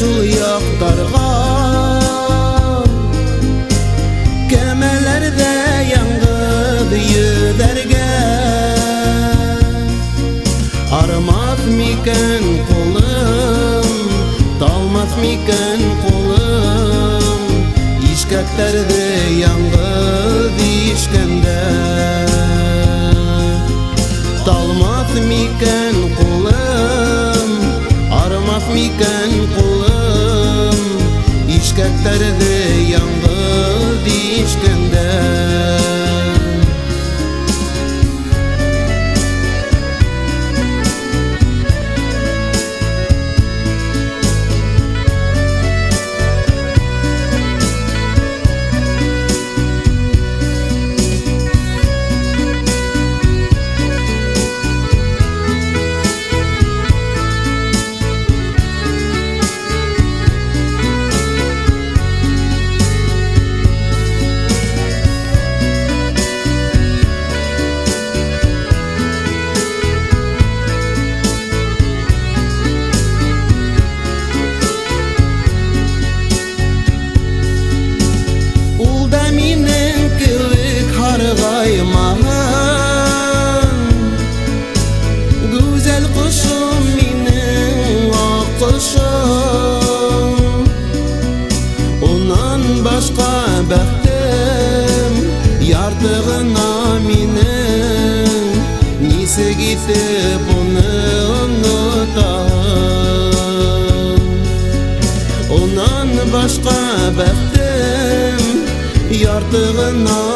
ушул яктарга кемелерде яңгып yüzerге арымас микән колым, талмас микән колым, ишкәктерде яңгып ишкәндә талмас микән колым, арымас микән колым, ишкәктерде яңгып ишкәндә güzel kuşum minin akışım ondan başka bəxtim yardığına minin nisi gitip onu unutam ondan başka bəxtim yardığına